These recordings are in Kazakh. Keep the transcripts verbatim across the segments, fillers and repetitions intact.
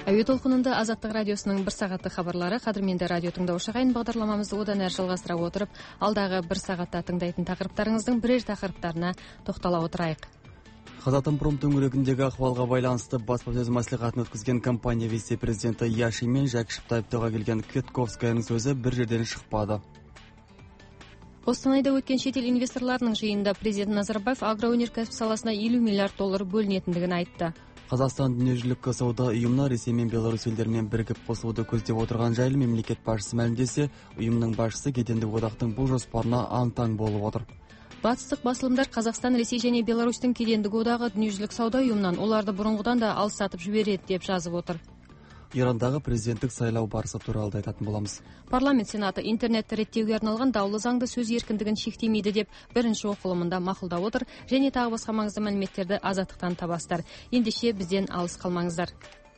Әуе толқынында Азаттық радиосының бір сағатты хабарлары. Қадірменді радио тыңдаушы ағайын, бағдарламамызды одан әрі жалғастыра отырып, алдағы бір сағатта тыңдайтын тақырыптарыңыздың бірер тақырыптарына тоқтала отырайық. Казатомпром төңірегіндегі ахуалға байланысты баспасөз мәслихатын өткізген компания вице-президенті Яшин мен Жакишевті айыптауға келген Квитковскаяның сөзі бір жерден шықпады. Қостанайда өткен шетел инвесторларының жиынында президент Назарбаев агроөнеркәсіп саласына елу миллиард доллар бөлінетіндігін айтты. Қазақстан дүниежүзілік сауда ұйымына Ресей мен Беларусь елдерімен бірігіп қосылуды көздеп отырған жайлы мемлекет басшысы мәлімдесе, ұйымның басшысы кедендік одақтың бұл жоспарына аң-таң болып отыр. Батыстық басылымдар Қазақстан, Ресей және Беларусьтің кедендік одағы дүниежүзілік сауда ұйымынан оларды бұрынғыдан да алыстатып жібереді деп жазып отыр. Ирандағы президенттік сайлау барысы туралы айтатын боламыз. Парламент сенаты интернетті реттеуге арналған даулы заңды сөз еркіндігін шектемейді деп бірінші оқылымында мақұлдап отыр, және тағы басқа маңызды мәліметтерді Азаттықтан табасыздар. Ендеше бізден алыс қалмаңыздар.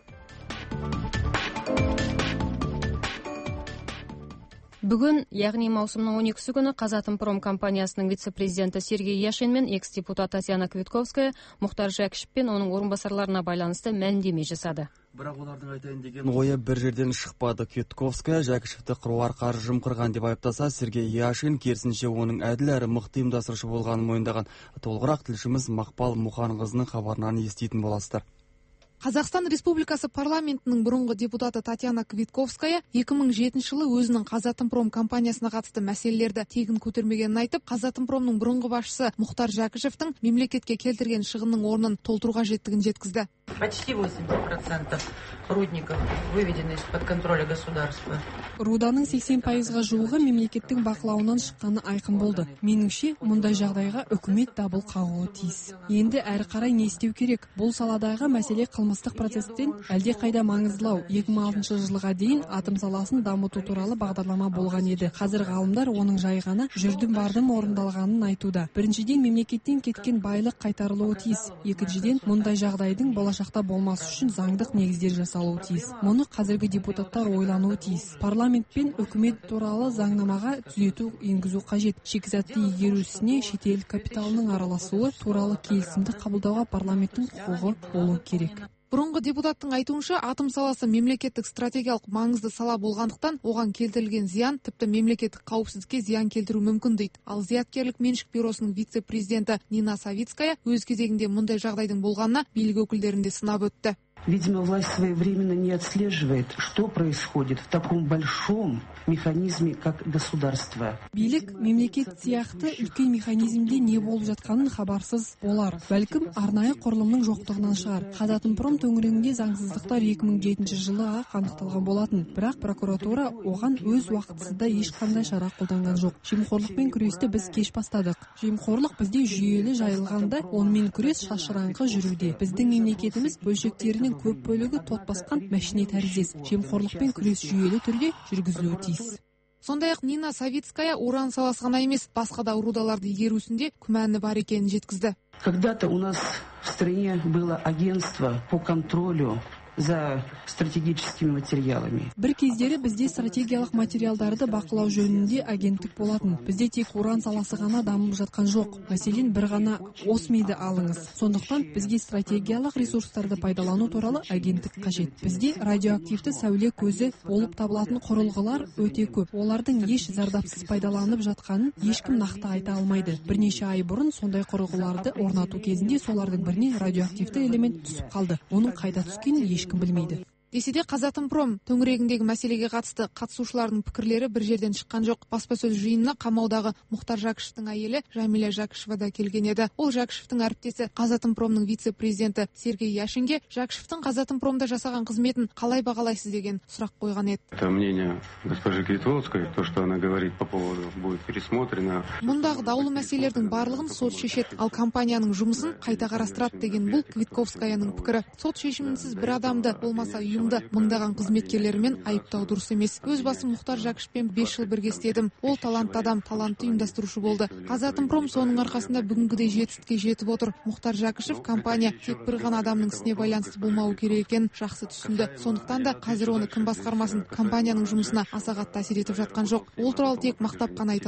Бүгін, яғни маусымның он екісі күні Казатомпром компаниясының вице-президенті Сергей Яшин мен экс-депутат Татьяна Квитковская Мұхтар Жакишев пен оның орынбасарларына байланысты мәлімдеме жасады. Бірақ олардың айтайын деген ойы бір жерден шықпады. Квитковская Жакишевті қыруар қаржы жымқырған деп айыптаса, Сергей Яшин керісінше оның әділ әрі мықты ұйымдастырушы болғанын мойындаған. Толығырақ тілшіміз Мақпал Мұханқызының хабарынан еститін боласыздар. Қазақстан Республикасы парламентінің бұрынғы депутаты Татьяна Квитковская екі мың жетінші жылы өзінің Казатомпром компаниясына қатысты мәселелерді тегін көтермегенін айтып, Казатомпромның бұрынғы басшысы Мұхтар Жакишевтің мемлекетке келтірген шығынның орнын толтыруға жеттігін жеткізді. Почти восемьдесят процентов рудников выведены из-под контроля государства. Руданың сексен пайызға жуығы мемлекеттің бақылауынан шыққаны айқын болды. Меніңше, мұндай жағдайға үкімет дабыл қағуы тиіс. Енді әрі қарай не істеу керек? Бұл саладағы мәселе қылмыстық процестен әлде қайда маңыздылау. екі мың алтыншы жылға дейін атом саласын дамыту туралы бағдарлама болған еді. Қазір ғалымдар оның жай ғана жүрдім бардым орындалғанын айтуда. Біріншіден, мемлекеттен кеткен байлық қайтарылуы тиіс. Екіншіден, мұндай жағдайдың болашақта болмас үшін заңдық негіздер жасалуы тиіс. Мұны қазіргі депутаттар ойлануы тиіс. Парламент пен үкімет туралы заңнамаға түзету енгізу қажет. Шикізатты игеру ісіне шетел капиталының араласуы туралы келісімді қабылдауға парламенттің құқығы болуы керек. Бұрынғы депутаттың айтуынша, атом саласы мемлекеттік стратегиялық маңызды сала болғандықтан, оған келтірілген зиян тіпті мемлекеттік қауіпсіздікке зиян келтіру мүмкін дейді. Ал зияткерлік меншік бюросының вице-президенті Нина Савицкая өз кезегінде мұндай жағдайдың болғанына билік өкілдерінде сынап өтті. Видимо, власть своевременно не отслеживает, что происходит в таком большом механизме, как государство. Билік мемлекет сияқты үлкен механизмде не болып жатқанын хабарсыз болар. Бәлкім, арнайы құрылымның жоқтығынан шығар. Казатомпром төңірегінде заңсыздықтар екі мың жетінші жылы анықталған болатын. Бірақ прокуратура оған өз уақытысында ешқандай шара қолданған жоқ. Жемқорлықпен күресті біз кеш бастадық. Жемқорлық бізде жүйелі жайылғанда, онымен күрес шашыраңқы жүруде. Біздің мемлекетіміз бөлшектерінің көп бөлігі тот басқан мәшине тәріздес. Жемқорлықпен күрес жүйелі түрде жүргізілуі тиіс. Сондай-ақ Нина Савицкая уран саласы ғана емес, басқа да рудаларды игерусінде күмәні бар екенін жеткізді. Когда-то у нас в стране было агентство по контролю за стратегическими материалами. Бір кездері бізде стратегиялық материалдарды бақылау жөнінде агенттік болатын. Бізде тек уран саласы ғана дамып жатқан жоқ. Мәселен, бір ғана осмиді алыңыз. Сондықтан бізге стратегиялық ресурстарды пайдалану туралы агенттік қажет. Бізде радиоактивті сәуле көзі болып табылатын құрылғылар өте көп. Олардың еш зардапсыз пайдаланып жатқанын ешкім нақты айта алмайды. Бірнеше ай бұрын сондай құрылғыларды орнату кезінде солардың біріне радиоактивті элемент түсіп қалды. Оның қайда түскенін ешкім білмейді. Десе де Казатомпром төңірегіндегі мәселеге қатысты қатысушылардың пікірлері бір жерден шыққан жоқ. Баспасөз жиынына қамаудағы Мұхтар Жакишевтің әйелі Жамиля Жакишева да келген еді. Ол Жакишевтің әріптесі Казатомпромның вице-президенті Сергей Яшинге Жакишевтің Казатомпромда жасаған қызметін қалай бағалайсыз деген сұрақ қойған еді. Это мнение госпожи Квитковской, то, что она говорит по поводу будет пересмотрено. Мұндағы даулы мәселелердің барлығын сот шешеді, ал компанияның жұмысын қайта қарастырады деген бұл Квитковскаяның пікірі. Сот шешімінсіз бір адамды болмаса ұйымды мыңдаған қызметкерлерімен айыптау дұрыс емес. Өз басым Мұхтар Жакишевпен бес жыл бірге істедім. Ол талантты адам, талантты ұйымдастырушы болды. Казатомпром соның арқасында бүгінгідей жетістікке жетіп отыр. Мұхтар Жакишев компания тек бір ғана адамның ісіне байланысты болмауы керек екенін жақсы түсінді. Сондықтан да қазір оны кім басқармасын компанияның жұмысына аса қатты әсер етіп жатқан жоқ. Ол туралы тек мақтап қана айта аламын.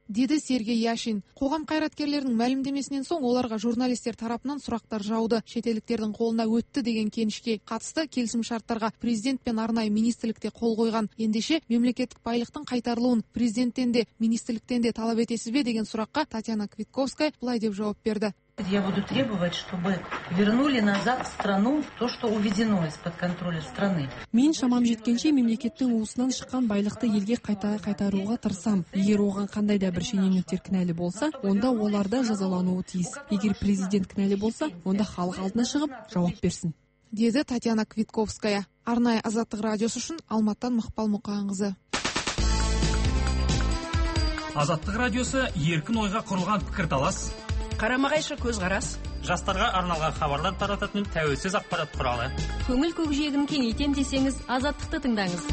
деді Сергей Яшин. Қоғам қайраткерлерінің мәлімдемесінен соң оларға журналистер тарапынан сұрақтар жауды. Шетелдіктердің қолына өтті деген кенішке қатысты келісім шарттарға президент пен арнайы министрлікте қол қойған. Ендеше мемлекеттік байлықтың қайтарылуын президенттен де, министрліктен де талап етесіз бе деген сұраққа Татьяна Квитковская былай деп жауап берді. Я буду требовать, чтобы вернули назад в страну то, что уведено из-под контроля страны. Мен шамам жеткенше мемлекеттің уысынан шыққан байлықты елге қайта қайтаруға тырысам. Егер оған қандай да бір шенеуніктер кінәлі болса, онда оларда жазалануы тиіс. Егер президент кінәлі болса, онда халық алдына шығып жауап берсін. Деді Татьяна Квитковская. Арнайы Азаттық радиосы үшін Алматтан Мақпал Мұқаңқызы. Азаттық радиосы еркін ойға құрылған пікірталас, қарама-қайшы көзқарас, жастарға арналған хабарлар тарататын тәуелсіз ақпарат құралы. Көңіл көкжиегін кеңейтем десеңіз, Азаттықты тыңдаңыз.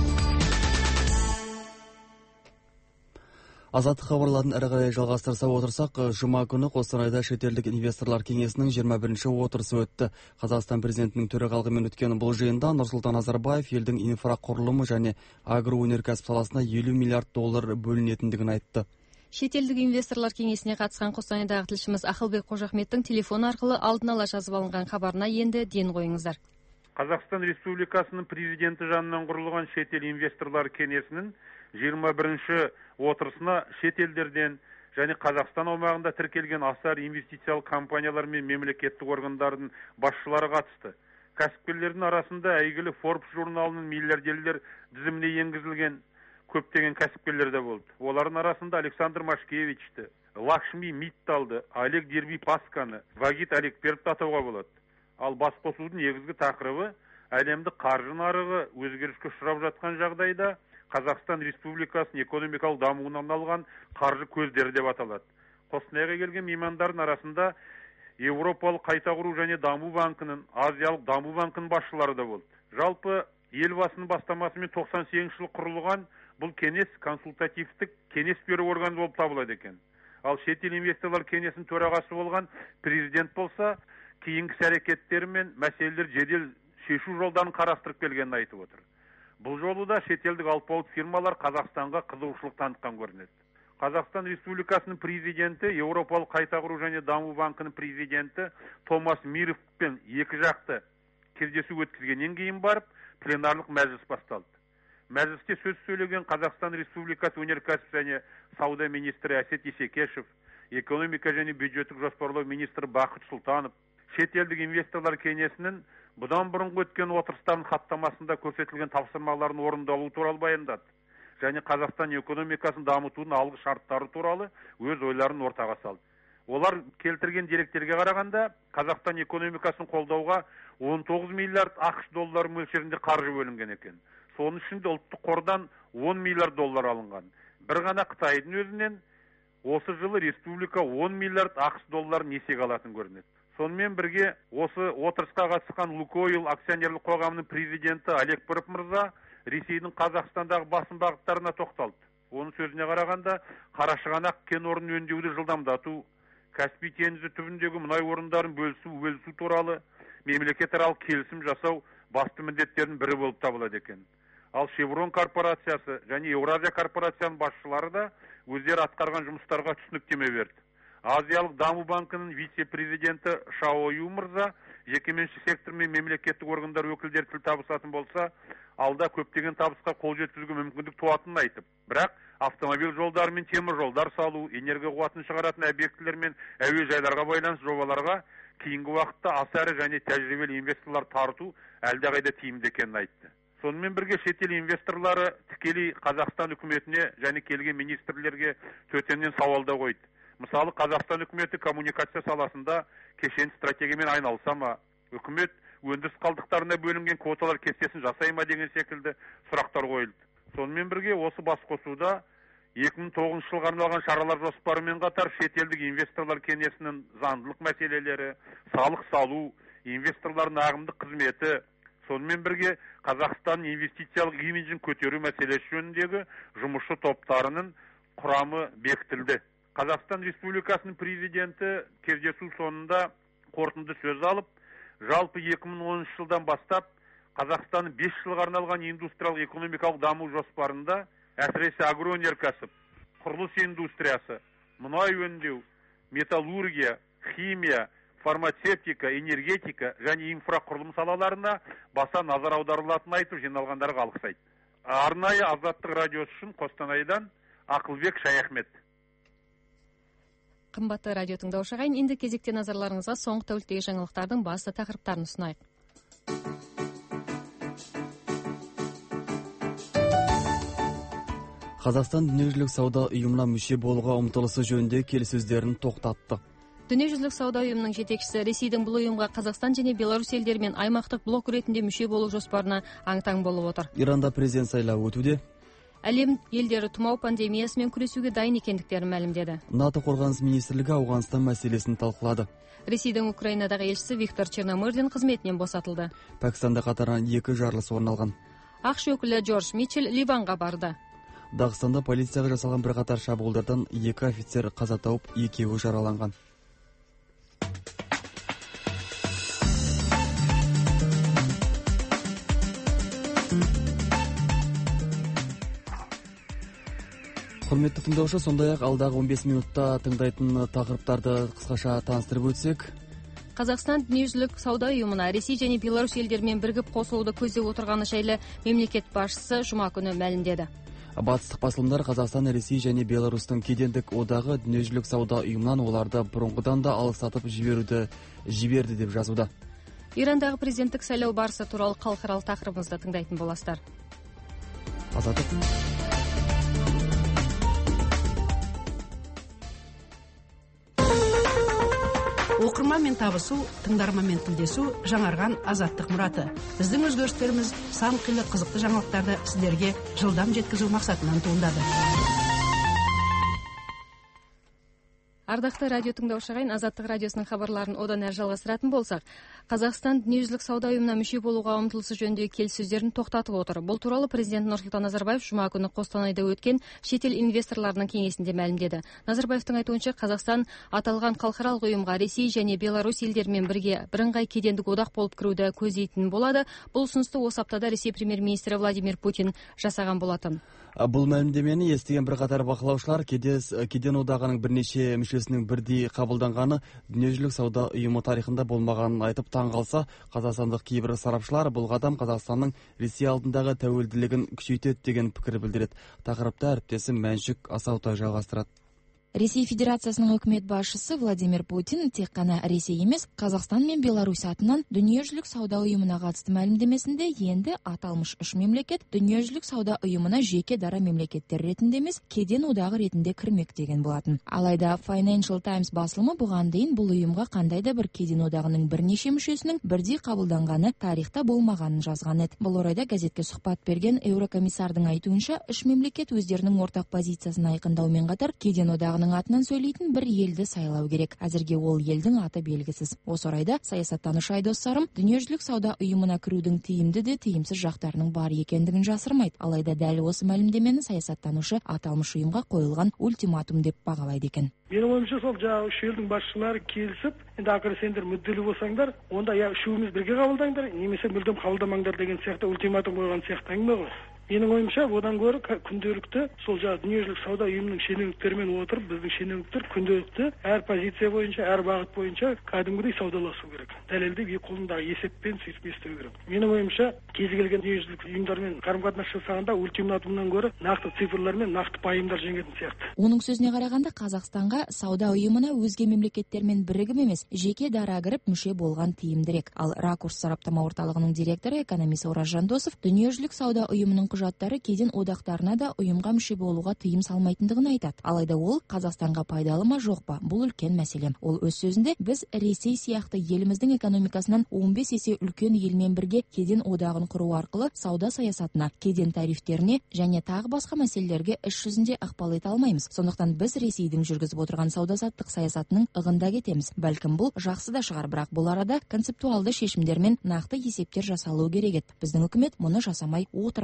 Азаттық хабарларын әрі қарай жалғастырса отырсақ, жұма күні Қостанайда шетелдік инвесторлар кеңесінің жиырма бірінші отырысы өтті. Қазақстан президентінің төрағалығымен өткен бұл жиында Нұрсұлтан Назарбаев елдің инфрақұрылымы және агроөнеркәсіп саласына елу миллиард доллар бөлінетіндігін айтты. Шетелдік инвесторлар кеңесіне қатысқан Қостанайдағы тілшіміз Ақылбек Қожахметтің телефон арқылы алдын ала жазып алынған хабарына енді ден қойыңыздар. Қазақстан Республикасының президенті жанынан құрылған шетел инвесторлар кеңесінің жиырма бірінші отырысына шетелдерден және Қазақстан аумағында тіркелген аса инвестициялық компаниялар мен мемлекеттік органдардың басшылары қатысты. Кәсіпкерлердің арасында әйгілі Forbes журналының миллиардерлер тізіміне енгізілген көптеген кәсіпкерлер де болды. Олардың арасында Александр Машкевичті, Лакшми Митталды, Олег Дерби-Пасканы, Вагит Алекперді атауға болады. Ал басқосудың негізгі тақырыбы әлемдік қаржы нарығы өзгеріске ұшырап жатқан жағдайда Қазақстан Республикасының экономикалық дамуына арналған қаржы көздері деп аталады. Қостанайға келген меймандардың арасында Еуропалық қайта құру және даму банкінің, Азиялық даму банкының басшылары да болды. Жалпы елбасының бастамасымен тоқсан сегізінші жылы құрылған бұл кеңес консультативтік кеңес беру органы болып табылады екен. Ал шетел инвесторлар кеңесінің төрағасы болған президент болса, кейінгі әрекеттері мен мәселелер жедел шешу жолдарын қарастырып келгенін айтып отыр. Бұл жолы да шетелдік алпауыт фирмалар Қазақстанға қызығушылық танытқан көрінеді. Қазақстан Республикасының президенті, Еуропалық қайта құру және даму банкының президенті Томас Мировпен екі жақты кездесу өткізгеннен кейін барып, пленарлық мәжіліс басталды. Мәжілісте сөз сөйлеген Қазақстан Республикасы өнеркәсіп және сауда министрі Әсет Исекешев, экономика және бюджеттік жоспарлау министрі Бақыт Сұлтанов, шетелдік инвесторлар кеңесінің бұдан бұрынғы өткен отырыстардың хаттамасында көрсетілген тапсырмаларын орындалу туралы баяндады. Және Қазақстан экономикасын дамытудың алғы шарттары туралы өз ойларын ортаға салды. Олар келтірген деректерге қарағанда, Қазақстан экономикасын қолдауға он тоғыз миллиард ақш доллары мөлшерінде қаржы бөлінген екен. Соның ішінде ұлттық қордан он миллиард доллар алынған. Бір ғана Қытайдың өзінен осы жылы республика он миллиард ақш доллар несиеге алатын көрінеді. Сонымен бірге осы отырысқа қатысқан Лукойл акционерлік қоғамының президенті Олег Пырып мырза Ресейдің Қазақстандағы басым бағыттарына тоқталды. Оның сөзіне қарағанда, Қарашығанақ кен орнын өңдеуді жылдамдату, Каспий теңізі түбіндегі мұнай орындарын бөлісу, бөлісу туралы мемлекетаралық келісім жасау басты міндеттердің бірі болып табылады екен. Ал Шеврон корпорациясы және Еуразия корпорацияның басшылары да өздері атқарған жұмыстарға түсініктеме берді. Азиялық даму банкының вице-президенті Шао Ю мырза жекеменшік сектор мен мемлекеттік органдар өкілдері тіл табысатын болса, алда көптеген табысқа қол жеткізуге мүмкіндік туатынын айтып, бірақ автомобиль жолдары мен темір жолдар салу, энергия қуатын шығаратын объектілер мен әуежайларға байланысты жобаларға кейінгі уақытта аса ірі және тәжірибелі инвесторлар тарту әлдеқайда тиімді екенін айтты. Сонымен бірге шетел инвесторлары тікелей Қазақстан үкіметіне және келген министрлерге төтеннен сауалда қойды. Мысалы, Қазақстан үкіметі коммуникация саласында кешен стратегиямен айналыса ма? Үкімет өндіріс қалдықтарына бөлінген квоталар кестесін жасай ма деген секілді сұрақтар қойылды. Сонымен бірге осы басқосуда екі мың тоғызыншы жылға арналған шаралар жоспарымен қатар шетелдік инвесторлар кеңесінің заңдылық мәселелері, салық салу, инвесторлардың ағымдық қызметі, сонымен бірге Қазақстан инвестициялық имиджін көтеру мәселесі жөніндегі жұмысшы топтарының құрамы бекітілді. Қазақстан Республикасының президенті кездесу соңында қорытынды сөз алып, жалпы екі мың оныншы жылдан бастап Қазақстанның бес жылға арналған индустриялық экономикалық даму жоспарында әсіресе агроөнеркәсіп, құрылыс индустриясы, мұнай өңдеу, металлургия, химия, фармацевтика, энергетика және инфрақұрылым салаларына баса назар аударылатынын айтып жиналғандарға алғыс айтты. Арнайы Азаттық радиосы үшін Қостанайдан Ақылбек Шаяхмет. Қымбатты радио тыңдаушы ағайын, енді кезекте назарларыңызға соңғы тәуліктегі жаңалықтардың басты тақырыптарын ұсынайық. Қазақстан дүниежүзілік сауда ұйымына мүше болуға ұмтылысы жөнінде келіссөздерін тоқтатты. Дүниежүзілік сауда ұйымының жетекшісі Ресейдің бұл ұйымға Қазақстан және Беларусь елдерімен аймақтық блок ретінде мүше болу жоспарына аң-таң болып отыр. Иранда президент сайлауы өтуде. Әлем елдері тұмау пандемиясымен күресуге дайын екендіктерін мәлімдеді. НАТО қорғаныс министрлігі Ауғанстан мәселесін талқылады. Ресейдің Украинадағы елшісі Виктор Черномырдин қызметінен босатылды. Пәкістанда қатарынан екі жарылыс орын алған. Ақш өкілі Джордж Митчелл Ливанға барды. Дағыстанда полицияға жасалған бірқатар шабуылдардан екі офицер қаза тауып, екеуі жараланған. Құрметті тыңдаушы, сондай-ақ алдағы он бес минутта тыңдайтын тақырыптарды қысқаша таныстырып өтсек. Қазақстан дүниежүзілік сауда ұйымына Ресей және Беларусь елдерімен бірігіп қосылуды көздеп отырғаны жайлы мемлекет басшысы жұма күні мәлімдеді. Батыстық басылымдар Қазақстан, Ресей және Беларусьтың кедендік одағы дүниежүзілік сауда ұйымынан оларды бұрынғыдан да алыстатып жіберуді жіберді деп жазуда. Ирандағы президенттік сайлау барысы туралы халықаралық тақырыбымызды тыңдайтын боласыздар. Азаттық. Оқырманмен табысу, тыңдарманмен тілдесу жаңарған азаттық мұраты. Біздің өзгерістеріміз сан қилы қызықты жаңалықтарды сіздерге жылдам жеткізу мақсатынан туындады. Ардақты радио тыңдаушы ағайын, Азаттық радиосының хабарларын одан әрі жалғастыратын болсақ, Қазақстан дүниежүзілік сауда ұйымына мүше болуға ұмтылысы жөніндегі келіссөздерін тоқтатып отыр. Бұл туралы президент Нұрсұлтан Назарбаев жұма күні Қостанайда өткен шетел инвесторларының кеңесінде мәлімдеді. Назарбаевтың айтуынша, Қазақстан аталған халықаралық ұйымға Ресей және Беларусь елдерімен бірге бірыңғай кедендік одақ болып кіруді көздейтін болады. Бұл ұсынысты осы аптада Ресей премьер-министрі Владимир Путин жасаған болатын. Бұл мәлімдемені естіген бірқатар бақылаушылар кеден одағының бірнеше мүшесінің бірдей қабылданғаны дүниежүзілік сауда ұйымы тарихында болмағанын айтып таң қалса, қазақстандық кейбір сарапшылар бұл қадам Қазақстанның Ресей алдындағы тәуелділігін күшейтеді деген пікір білдіреді. Тақырыпта әріптесім Мәншүк Асаутай жалғастырады. Ресей Федерациясының үкімет басшысы Владимир Путин тек қана Ресей емес, Қазақстан мен Беларусь атынан дүниежүзілік сауда ұйымына қатысты мәлімдемесінде енді аталмыш үш мемлекет дүниежүзілік сауда ұйымына жеке дара мемлекеттер ретінде емес, кеден одағы ретінде кірмек деген болатын. Алайда Financial Times басылымы бұған дейін бұл ұйымға қандай да бір кеден одағының бірнеше мүшесінің бірдей қабылданғаны тарихта болмағанын жазған еді. Бұл орайда газетке сұхбат берген еурокомиссардың айтуынша, үш мемлекет өздерінің ортақ позициясын айқындаумен қатар кеден одағының атынан сөйлейтін бір елді сайлау керек. Әзірге ол елдің аты белгісіз. Осы орайда саясаттанушы Айдос Сарым дүниежүзілік сауда ұйымына кірудің тиімді де тиімсіз жақтарының бар екендігін жасырмайды. Алайда дәл осы мәлімдемені саясаттанушы аталмыш ұйымға қойылған ультиматум деп бағалайды екен. Менің ойымша сол жаңағы үш елдің басшылары келісіп, енді ақыры сендер мүдделі болсаңдар, онда я үшеуміз бірге қабылдаңдар, немесе мүлдем қабылдамаңдар деген сияқты ультиматум қойған сияқты әңгіме ғой. Менің ойымша, одан гөрі күнделікті сол жаңағы дүниежүзілік сауда ұйымының шенеуніктерімен отырып, біздің шенеуніктер күнделікті әр позиция бойынша, әр бағыт бойынша кәдімгідей саудаласу керек. Дәлелдеп екі қолындағы есеппен сөйтіп есту керек. Менің ойымша, кез келген дүниежүзілік ұйымдармен қарым-қатынас жасағанда ультиматумнан гөрі нақты цифрлар мен нақты пайымдар жеңетін сияқты. Оның сөзіне қарағанда, Қазақстанға сауда ұйымына өзге мемлекеттермен бірігіп емес, жеке дара кіріп мүше болған тиімдірек. Ал Ракурс сараптама орталығының директоры экономист Ораз Жандосов дүниежүзілік сауда ұйымының құжаттары кеден одақтарына да ұйымға мүше болуға тыйым салмайтындығын айтады. Алайда ол Қазақстанға пайдалы ма жоқ па? Бұл үлкен мәселе. Ол өз сөзінде, біз Ресей сияқты еліміздің экономикасынан он бес есе үлкен елмен бірге кеден одағын құру арқылы сауда саясатына, кеден тарифтеріне және тағы басқа мәселелерге іс жүзінде ықпал ете алмаймыз. Сондықтан біз Ресейдің жүргізіп отырған сауда-саттық саясатының ығында кетеміз. Бәлкім бұл жақсы да шығар, бірақ бұл арада концептуалды шешімдер мен нақты есептер жасалуы керек еді. Біздің үкімет мұны жасамай отыр деген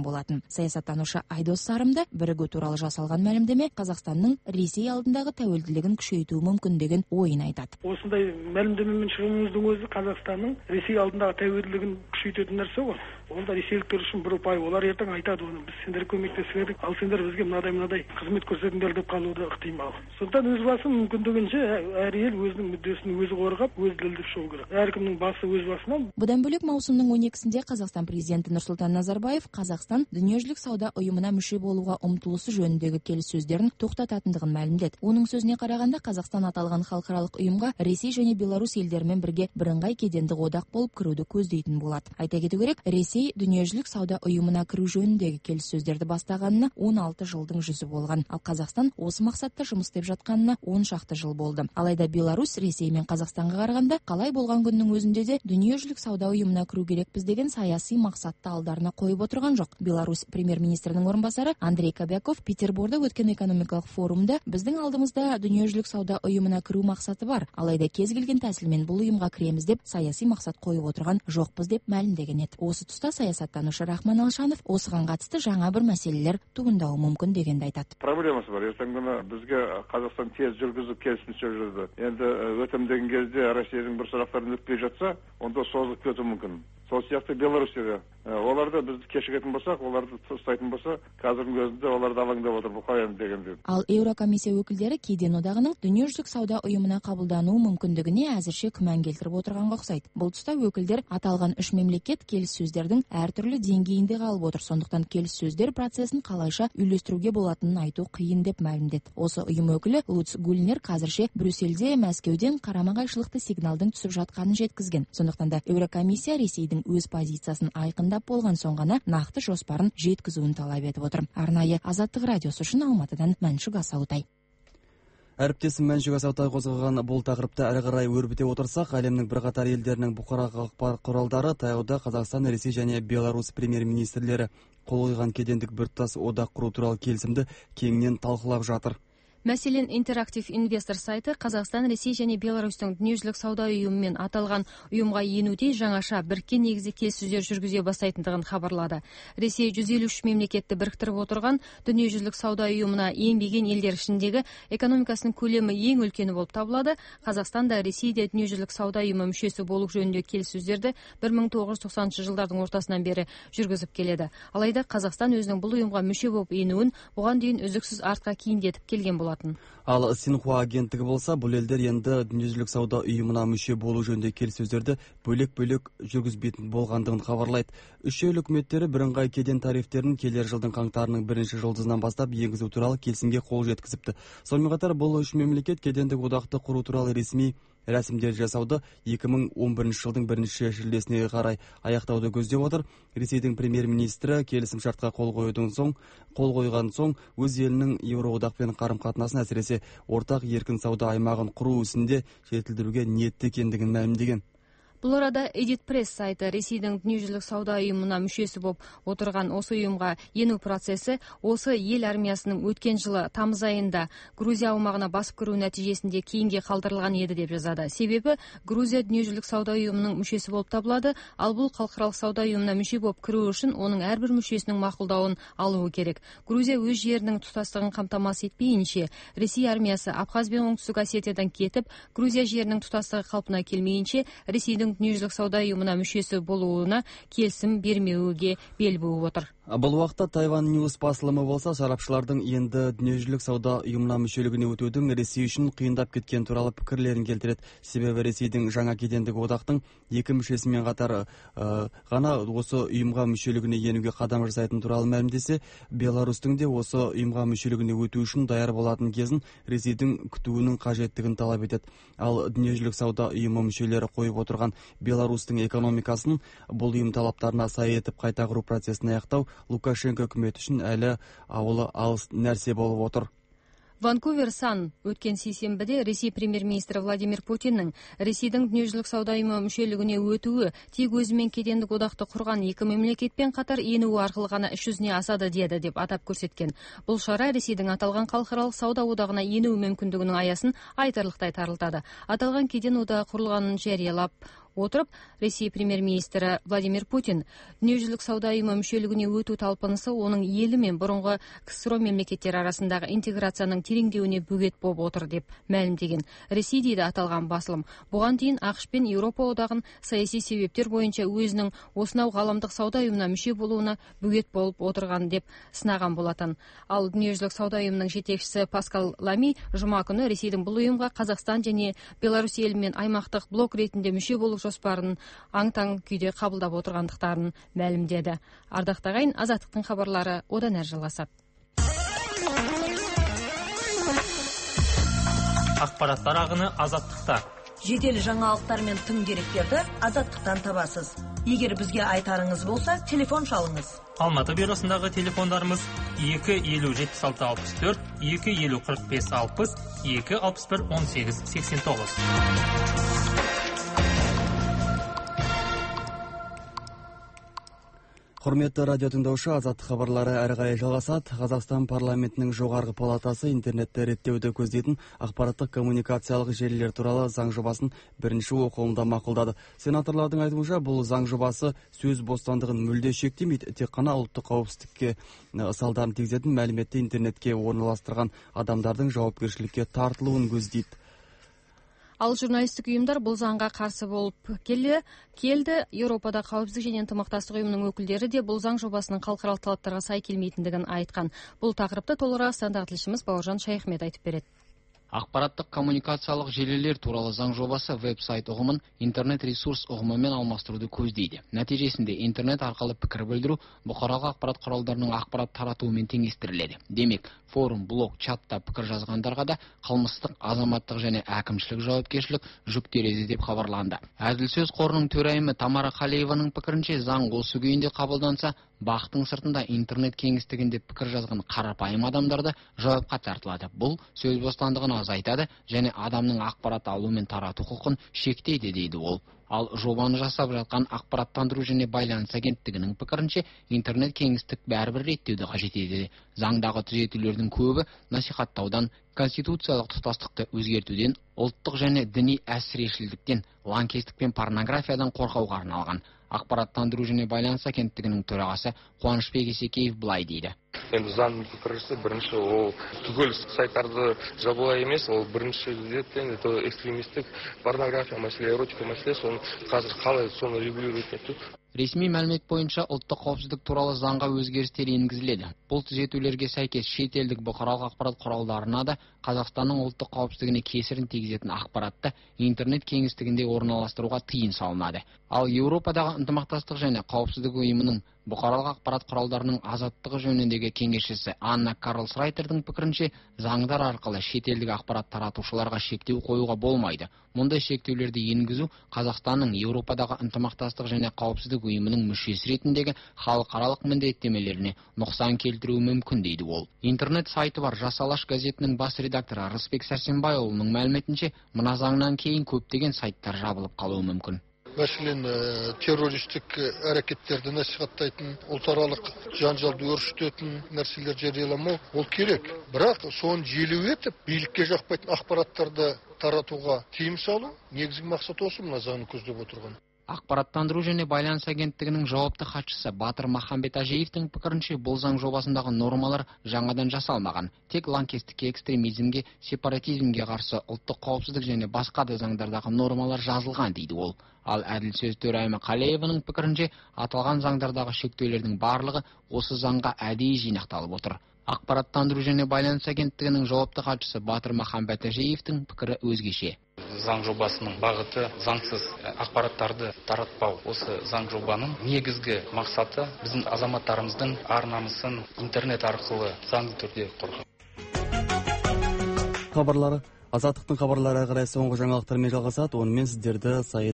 болатын. Саясаттанушы Айдос Сарымда бірігу туралы жасалған мәлімдеме Қазақстанның Ресей алдындағы тәуелділігін күшейтуі мүмкін деген ойын айтады. Осындай мәлімдемемен шығуымыздың өзі Қазақстанның Ресей алдындағы тәуелділігін күшейтетін нәрсе ғой. Ол да ресейліктер үшін бір ұпай. Олар ертең айтады оны, біз сендер көмектесіп, ал сендер бізге мынадай мынадай қызмет көрсетіңдер деп қалуы ықтимал. Сондықтан өз басы мүмкіндігінше әр ел өзінің мүддесін өзі қорғап, өзі дәлелдеп шығу керек. Әркімнің басы өз басынан. Бұдан бөлек маусымның он екісінде Қазақстан президенті Нұрсұлтан Назарбаев Қазақстан дүниежүзілік сауда ұйымына мүше болуға ұмтылысы жөніндегі келіссөздерін тоқтататындығын мәлімдеді. Оның сөзіне қарағанда, Қазақстан аталған халықаралық ұйымға Ресей және Беларусь елдерімен бірге бірыңғай кедендік одақ болып кіруді көздейтін болады. Айта кету керек, Ресей дүниежүзілік сауда ұйымына кіру жөніндегі келіссөздерді бастағанына он алты жылдың жүзі болған, ал Қазақстан осы мақсатта жұмыс істеп жатқанына он шақты жыл болды. Алайда Беларусь Ресей мен Қазақстанға қарағанда қалай болған күннің өзінде де дүниежүзілік сауда ұйымына кіру керекпіз деген саяси мақсатты алдарына қойып отырған жоқ. Беларусь премьер-министрінің орынбасары Андрей Кобяков Петерборда өткен экономикалық форумда біздің алдымызда дүниежүзілік сауда ұйымына кіру мақсаты бар, алайда кез келген тәсілмен бұл ұйымға кіреміз деп саяси мақсат қойып отырған жоқпыз деп мәлімдеген еді. Осы тұста саясаттанушы Рахман Алшанов осыған қатысты жаңа бір мәселелер туындауы мүмкін дегенді айтады. Проблемасы бар. Ертең күні бізге Қазақстан тез жүргізіп келісімшарт жүрді. Енді өтем деген кезде Россияның бір сұрақтарын өтпей жатса, онда созылып кетуі мүмкін. Сол сияқты Беларусьте оларды бізді кешігетін болсақ, оларды ұстайтын болса, қазірдің өзінде оларды алаңдап отыр, бұл қалай дегенде. Ал Еурокомиссия өкілдері кеден одағының дүниежүзілік сауда ұйымына қабылдануы мүмкіндігіне әзірше күмән келтіріп отырғанға ұқсайды. Бұл тұста өкілдер аталған үш мемлекет келіссөздердің әртүрлі деңгейінде қалып отыр, сондықтан келіссөздер процесін қалайша үйлестіруге болатынын айту қиын деп мәлімдеді. Осы ұйым өкілі Луц Гульнер қазірше Брюссельде Мәскеуден қарама-қайшылықты сигналдың түсіп жатқанын жеткізген. Сондықтан да Еурокомиссия Ресейдің өз позициясын айқындап болған соң ғана нақты жоспарын жеткізуін талап етіп отыр. Арнайы Азаттық радиосы үшін Алматыдан Мәншүк Асаутай. Әріптесім Мәншүк Асаутай қозғаған бұл тақырыпты әрі қарай өрбіте отырсақ, әлемнің бірқатар елдерінің бұқаралық ақпарат құралдары таяуда Қазақстан, Ресей және Беларусь премьер-министрлері қол қойған кедендік біртұтас одақ құру туралы келісімді кеңінен талқылап жатыр. Мәселен, интерактив инвестор сайты Қазақстан, Ресей және Беларусьтың дүниежүзілік сауда ұйымымен аталған ұйымға енуде жаңаша біріккен негізде келіссөздер жүргізе бастайтындығын хабарлады. Ресей жүз елу үш мемлекетті біріктіріп отырған дүниежүзілік сауда ұйымына енбеген елдер ішіндегі экономикасының көлемі ең үлкені болып табылады. Қазақстан да Ресей де дүниежүзілік сауда ұйымы мүшесі болу жөнінде келіссөздерді бір мың тоғыз жүз тоқсаныншы жылдардың ортасынан бері жүргізіп келеді. Алайда Қазақстан өзінің бұл ұйымға мүше болып енуін бұған дейін үздіксіз артқа кейіндетіп келген болатын. Ал Синхуа агенттігі болса, бұл елдер енді дүниежүзілік сауда ұйымына мүше болу жөнінде келіссөздерді бөлек-бөлек жүргізбейтін болғандығын хабарлайды. Үш ел үкіметтері бірыңғай кеден тарифтерін келер жылдың қаңтарының бірінші жұлдызынан бастап енгізу туралы келісімге қол жеткізіпті. Сонымен қатар бұл үш мемлекет кедендік одақты құру туралы ресми рәсімдер жасауды екі мың он бірінші жылдың бірінші шілдесіне қарай аяқтауды көздеп отыр. Ресейдің премьер-министрі келісімшартқа қол қойған соң, қол қойған соң өз елінің Еуроодақпен қарым-қатынасын, әсіресе ортақ еркін сауда аймағын құру ісінде жетілдіруге ниетті екендігін мәлімдеген. Бұл арада Edit Press сайты Ресейдің дүниежүзілік сауда ұйымына мүшесі болып отырған осы ұйымға ену процесі осы ел армиясының өткен жылы тамыз айында Грузия аумағына басып кіру нәтижесінде кейінге қалдырылған еді деп жазады. Себебі Грузия дүниежүзілік сауда ұйымының мүшесі болып табылады, ал бұл халықаралық сауда ұйымына мүше болып кіру үшін оның әрбір мүшесінің мақұлдауын алуы керек. Грузия өз жерінің тұтастығын қамтамасыз етпейінше, Ресей армиясы Абхаз бен Оңтүстік Осетиядан кетіп, Грузия жерінің тұтастығы қалпына келмейінше, Ресейдің дүниежүзілік сауда ұйымына мүшесі болуына келісім бермеуге бел буып отыр. Бұл уақытта Тайвань Ньюс басылымы болса, сарапшылардың енді дүниежүзілік сауда ұйымына мүшелігіне өтудің Ресей үшін қиындап кеткен туралы пікірлерін келтіреді. Себебі Ресейдің жаңа кедендік одақтың екі мүшесімен қатар ә, ғана осы ұйымға мүшелігіне енуге қадам жасайтын туралы мәлімдесе, Беларусьтің де осы ұйымға мүшелігіне өту үшін даяр болатын кезін Ресейдің күтуінің қажеттігін талап етеді. Ал дүниежүзілік сауда ұйымы мүшелері қойып отырған Беларусьтің экономикасын бұл ұйым талаптарына сай етіп қайта құру процесін аяқтау Лукашенко үкіметі үшін әлі ауылы алыс нәрсе болып отыр. Ванкувер Сан өткен сейсенбіде Ресей премьер-министрі Владимир Путиннің Ресейдің дүниежүзілік сауда ұйымы мүшелігіне өтуі тек өзімен кедендік одақты құрған екі мемлекетпен қатар енуі арқылы ғана іс жүзіне асады деді деп атап көрсеткен. Бұл шара Ресейдің аталған халықаралық сауда одағына ену мүмкіндігінің аясын айтарлықтай тарылтады. Аталған кеден одағы құрылғанын жариялап, отырып, Ресей премьер-министрі Владимир Путин дүниежүзілік сауда ұйымы мүшелігіне өту талпынысы оның елі мен бұрынғы КСРО мемлекеттері арасындағы интеграцияның тереңдеуіне бөгет болып отыр деп мәлімдеген. Ресей дейді аталған басылым. Бұған дейін ақш пен Еуропа одағын саяси себептер бойынша өзінің осынау ғаламдық сауда ұйымына мүше болуына бөгет болып отырған деп сынаған болатын. Ал дүниежүзілік сауда ұйымының жетекшісі Паскал Лами жұма күні Ресейдің бұл ұйымға Қазақстан және Беларусь елімен аймақтық блок ретінде мүше болу жоспарын аң-таң күйде қабылдап отырғандықтарын мәлімдеді. Ардақты ағайын, Азаттықтың хабарлары одан әрі жалғасады. Ақпараттар ағыны Азаттықта. Жедел жаңалықтар мен тың деректерді Азаттықтан табасыз. Егер бізге айтарыңыз болса, телефон шалыңыз. Алматы бюросындағы телефондарымыз екі елу жетпіс алты алпыс төрт, екі елу қырық бес алпыс, екі алпыс бір он сегіз сексен тоғыз. Құрметті радио тыңдаушы, Азаттық хабарлары әрі қарай жалғасады. Қазақстан парламентінің жоғарғы палатасы интернетті реттеуді көздейтін ақпараттық коммуникациялық желілер туралы заң жобасын бірінші оқылымда мақұлдады. Сенаторлардың айтуынша, бұл заң жобасы сөз бостандығын мүлде шектемейді, тек қана ұлттық қауіпсіздікке салдарын тигізетін мәліметті интернетке орналастырған адамдардың жауапкершілікке тартылуын көздейді. Ал журналистік ұйымдар бұл заңға қарсы болып келді. Келді. Еуропада қауіпсіздік және ынтымақтастық ұйымының өкілдері де бұл заң жобасының халықаралық талаптарға сай келмейтіндігін айтқан. Бұл тақырыпты толығырақ стандарт тілшіміз Бауыржан Шайхмет айтып береді. Ақпараттық коммуникациялық желілер туралы заң жобасы веб-сайт ұғымын интернет-ресурс ұғымымен алмастыруды көздейді. Нәтижесінде интернет арқылы пікір білдіру бұқаралық ақпарат құралдарының ақпарат таратуымен теңестіріледі. Демек, форум, блог, чатта пікір жазғандарға да қылмыстық, азаматтық және әкімшілік жауапкершілік жүктеледі деп хабарланды. Әділ-сөз қорының төрайымы Тамара Қалиеваның пікірінше, заң осы күйінде қабылданса, бақтың сыртында интернет кеңістігінде пікір жазған қарапайым адамдарды жауапқа тартылады. Бұл сөз бостандығын азайтады және адамның ақпарат алу мен тарату құқын шектейді дейді ол. Ал жобаны жасап жатқан ақпараттандыру және байланыс агенттігінің пікірінше, интернет кеңістік бәрібір реттеуді қажет етеді. Заңдағы түзетулердің көбі насихаттаудан, конституциялық тұтастықты өзгертуден, ұлттық және діни әсірешілдіктен, лаңкестік пен порнографиядан қорғауға арналған. Ақпараттандыру және байланыс агенттігінің төрағасы Қуанышбек Есекеев былай дейді. Енді заңның пікірісі бірінші ол түгел сайттарды жабылай емес, ол бірінші реттен экстремистік порнография мәселе, эротика мәселе, соны қазір қалай соны регулировать ету. Ресми мәлімет бойынша ұлттық қауіпсіздік туралы заңға өзгерістер енгізіледі. Бұл түзетулерге сәйкес шетелдік бұқаралық ақпарат құралдарына да Қазақстанның ұлттық қауіпсіздігіне кесірін тигізетін ақпаратты интернет кеңістігінде орналастыруға тыйым салынады. Ал Еуропадағы ынтымақтастық және қауіпсіздік ұйымының бұқаралық ақпарат құралдарының азаттығы жөніндегі кеңесшісі Анна Карлсрайтердің пікірінше, заңдар арқылы шетелдік ақпарат таратушыларға шектеу қоюға болмайды. Мұндай шектеулерді енгізу Қазақстанның Еуропадағы ынтымақтастық және қауіпсіздік ұйымының мүшесі ретіндегі халықаралық міндеттемелеріне нұқсан келтіруі мүмкін дейді ол. Интернет сайты бар Жас Алаш газетінің бас редакторы Рысбек Сәрсенбайұлының мәліметінше, мына заңнан кейін көптеген сайттар жабылып қалуы мүмкін. Мәселен, террористік әрекеттерді насихаттайтын, ұлтаралық жанжалды өршітетін нәрселер жарияламау ол керек. Бірақ соны желеу етіп, билікке жақпайтын ақпараттарды таратуға тыйым салу негізгі мақсат осы мына заңның көздеп отырған. Ақпараттандыру және байланыс агенттігінің жауапты хатшысы Батыр Махамбет Ажиевтің пікірінше, бұл заң жобасындағы нормалар жаңадан жасалмаған. Тек лаңкестікке, экстремизмге, сепаратизмге қарсы ұлттық қауіпсіздік және басқа да заңдардағы нормалар жазылған дейді ол. Ал әділ-сөз төрайымы Қалиеваның пікірінше, аталған заңдардағы шектеулердің барлығы осы заңға әдейі жинақталып отыр. Ақпараттандыру және байланыс агенттігінің жауапты хатшысы Батыр Махамбет Ажиевтің пікірі өзгеше. Заң жобасының бағыты заңсыз ақпараттарды таратпау. Осы заң жобаның негізгі мақсаты біздің азаматтарымыздың ар-намысын интернет арқылы заңды түрде қорғау. Хабарлары Азаттықтың хабарлары қарай соңғы жаңалықтармен жалғасады. Онымен сіздерді